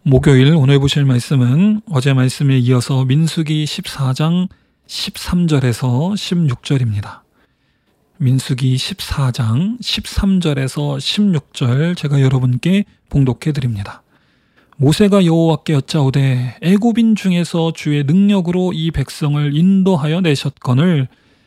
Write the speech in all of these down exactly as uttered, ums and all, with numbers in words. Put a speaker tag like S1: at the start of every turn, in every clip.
S1: 목요일 오늘 보실 말씀은 어제 말씀에 이어서 민수기 십사 장 십삼 절에서 십육 절입니다. 민수기 십사 장 십삼 절에서 십육 절 제가 여러분께 봉독해 드립니다. 모세가 여호와께 여짜오되 애굽인 중에서 주의 능력으로 이 백성을 인도하여 내셨거늘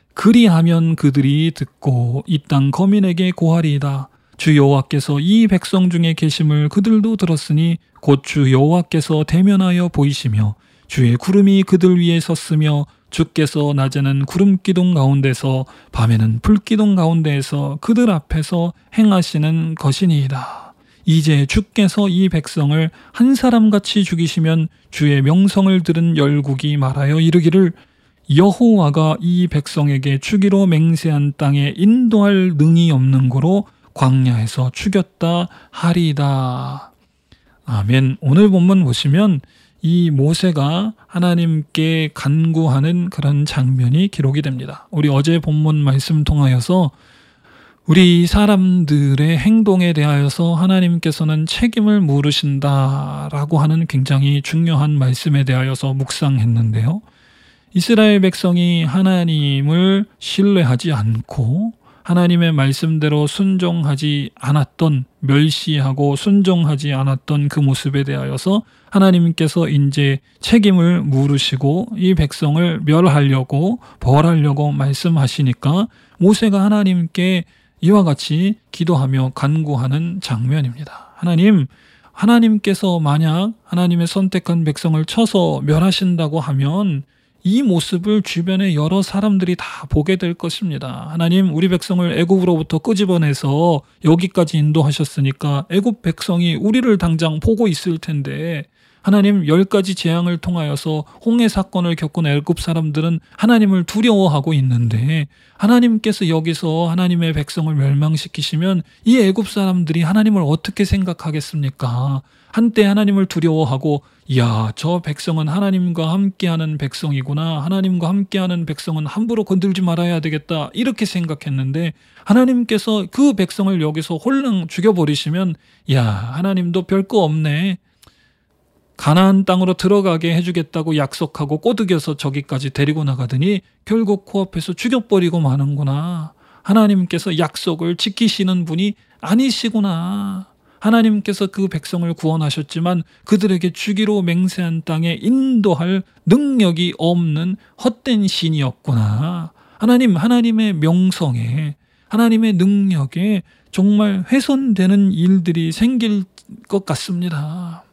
S1: 그리하면 그들이 듣고 이 땅 거민에게 고하리이다. 주 여호와께서 이 백성 중에 계심을 그들도 들었으니 곧 주 여호와께서 대면하여 보이시며 주의 구름이 그들 위에 섰으며 주께서 낮에는 구름 기둥 가운데서 밤에는 불 기둥 가운데에서 그들 앞에서 행하시는 것이니이다. 이제 주께서 이 백성을 한 사람같이 죽이시면 주의 명성을 들은 열국이 말하여 이르기를 여호와가 이 백성에게 주기로 맹세한 땅에 인도할 능이 없는 고로 광야에서 죽였다 하리이다. 아멘. 오늘 본문 보시면 이 모세가 하나님께 간구하는 그런 장면이 기록이 됩니다. 우리 어제 본문 말씀 통하여서 우리 사람들의 행동에 대하여서 하나님께서는 책임을 물으신다라고 하는 굉장히 중요한 말씀에 대하여서 묵상했는데요. 이스라엘 백성이 하나님을 신뢰하지 않고 하나님의 말씀대로 순종하지 않았던, 멸시하고 순종하지 않았던 그 모습에 대하여서 하나님께서 이제 책임을 물으시고 이 백성을 멸하려고 벌하려고 말씀하시니까 모세가 하나님께 이와 같이 기도하며 간구하는 장면입니다. 하나님, 하나님께서 만약 하나님의 선택한 백성을 쳐서 멸하신다고 하면 이 모습을 주변의 여러 사람들이 다 보게 될 것입니다. 하나님, 우리 백성을 애굽으로부터 끄집어내서 여기까지 인도하셨으니까 애굽 백성이 우리를 당장 보고 있을 텐데 하나님, 열 가지 재앙을 통하여서 홍해 사건을 겪은 애굽 사람들은 하나님을 두려워하고 있는데 하나님께서 여기서 하나님의 백성을 멸망시키시면 이 애굽 사람들이 하나님을 어떻게 생각하겠습니까? 한때 하나님을 두려워하고 이야, 저 백성은 하나님과 함께하는 백성이구나. 하나님과 함께하는 백성은 함부로 건들지 말아야 되겠다. 이렇게 생각했는데 하나님께서 그 백성을 여기서 홀랑 죽여버리시면 야, 하나님도 별거 없네. 가나안 땅으로 들어가게 해주겠다고 약속하고 꼬드겨서 저기까지 데리고 나가더니 결국 코앞에서 죽여버리고 마는구나. 하나님께서 약속을 지키시는 분이 아니시구나. 하나님께서 그 백성을 구원하셨지만 그들에게 주기로 맹세한 땅에 인도할 능력이 없는 헛된 신이었구나. 하나님, 하나님의 명성에, 하나님의 능력에 정말 훼손되는 일들이 생길 것 같습니다.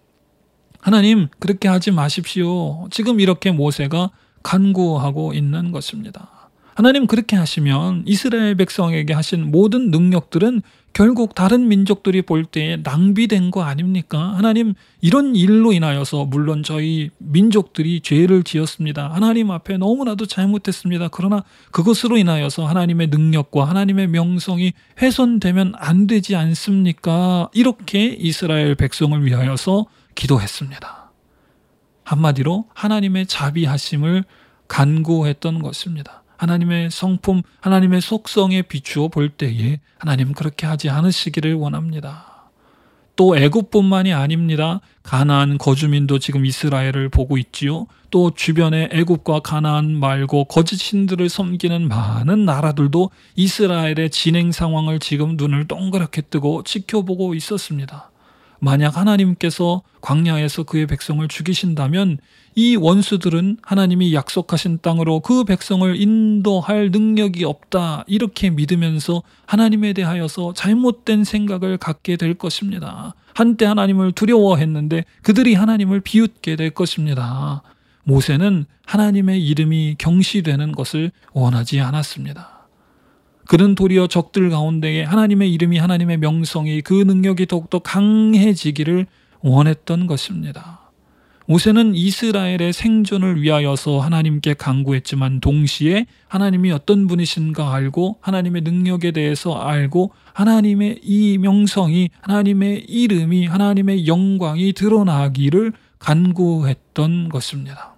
S1: 하나님, 그렇게 하지 마십시오. 지금 이렇게 모세가 간구하고 있는 것입니다. 하나님, 그렇게 하시면 이스라엘 백성에게 하신 모든 능력들은 결국 다른 민족들이 볼 때에 낭비된 거 아닙니까? 하나님, 이런 일로 인하여서 물론 저희 민족들이 죄를 지었습니다. 하나님 앞에 너무나도 잘못했습니다. 그러나 그것으로 인하여서 하나님의 능력과 하나님의 명성이 훼손되면 안 되지 않습니까? 이렇게 이스라엘 백성을 위하여서 기도했습니다. 한마디로 하나님의 자비하심을 간구했던 것입니다. 하나님의 성품, 하나님의 속성에 비추어 볼 때에 하나님 그렇게 하지 않으시기를 원합니다. 또 애굽뿐만이 아닙니다. 가나안 거주민도 지금 이스라엘을 보고 있지요. 또 주변에 애굽과 가나안 말고 거짓 신들을 섬기는 많은 나라들도 이스라엘의 진행 상황을 지금 눈을 동그랗게 뜨고 지켜보고 있었습니다. 만약 하나님께서 광야에서 그의 백성을 죽이신다면 이 원수들은 하나님이 약속하신 땅으로 그 백성을 인도할 능력이 없다, 이렇게 믿으면서 하나님에 대하여서 잘못된 생각을 갖게 될 것입니다. 한때 하나님을 두려워했는데 그들이 하나님을 비웃게 될 것입니다. 모세는 하나님의 이름이 경시되는 것을 원하지 않았습니다. 그는 도리어 적들 가운데에 하나님의 이름이, 하나님의 명성이, 그 능력이 더욱더 강해지기를 원했던 것입니다. 모세는 이스라엘의 생존을 위하여서 하나님께 간구했지만 동시에 하나님이 어떤 분이신가 알고 하나님의 능력에 대해서 알고 하나님의 이 명성이, 하나님의 이름이, 하나님의 영광이 드러나기를 간구했던 것입니다.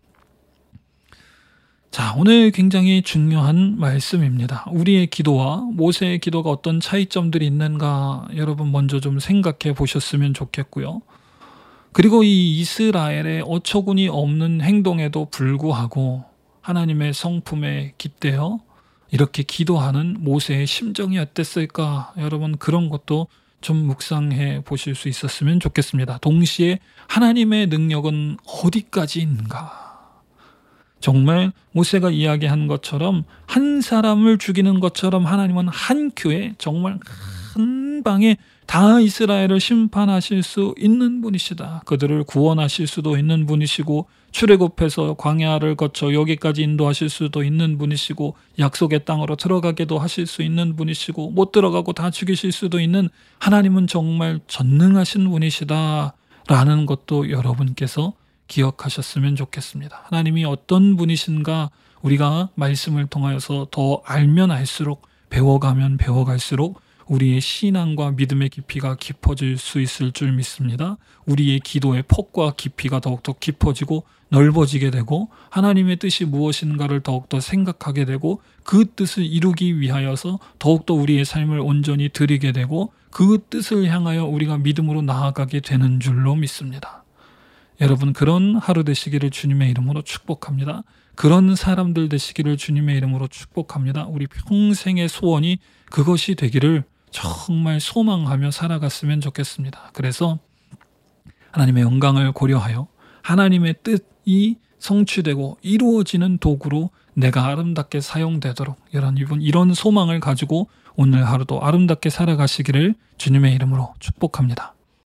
S1: 자, 오늘 굉장히 중요한 말씀입니다. 우리의 기도와 모세의 기도가 어떤 차이점들이 있는가 여러분 먼저 좀 생각해 보셨으면 좋겠고요. 그리고 이 이스라엘의 어처구니 없는 행동에도 불구하고 하나님의 성품에 깃대어 이렇게 기도하는 모세의 심정이 어땠을까? 여러분, 그런 것도 좀 묵상해 보실 수 있었으면 좋겠습니다. 동시에 하나님의 능력은 어디까지 있는가? 정말 모세가 이야기한 것처럼 한 사람을 죽이는 것처럼 하나님은 한 큐에 정말 한 방에 다 이스라엘을 심판하실 수 있는 분이시다. 그들을 구원하실 수도 있는 분이시고 출애굽해서 광야를 거쳐 여기까지 인도하실 수도 있는 분이시고 약속의 땅으로 들어가게도 하실 수 있는 분이시고 못 들어가고 다 죽이실 수도 있는 하나님은 정말 전능하신 분이시다 라는 것도 여러분께서 기억하셨으면 좋겠습니다. 하나님이 어떤 분이신가 우리가 말씀을 통하여서 더 알면 알수록 배워가면 배워갈수록 우리의 신앙과 믿음의 깊이가 깊어질 수 있을 줄 믿습니다. 우리의 기도의 폭과 깊이가 더욱더 깊어지고 넓어지게 되고 하나님의 뜻이 무엇인가를 더욱더 생각하게 되고 그 뜻을 이루기 위하여서 더욱더 우리의 삶을 온전히 드리게 되고 그 뜻을 향하여 우리가 믿음으로 나아가게 되는 줄로 믿습니다. 여러분, 그런 하루 되시기를 주님의 이름으로 축복합니다. 그런 사람들 되시기를 주님의 이름으로 축복합니다. 우리 평생의 소원이 그것이 되기를 정말 소망하며 살아갔으면 좋겠습니다. 그래서 하나님의 영광을 고려하여 하나님의 뜻이 성취되고 이루어지는 도구로 내가 아름답게 사용되도록 이런 이분 이런 소망을 가지고 오늘 하루도 아름답게 살아가시기를 주님의 이름으로 축복합니다.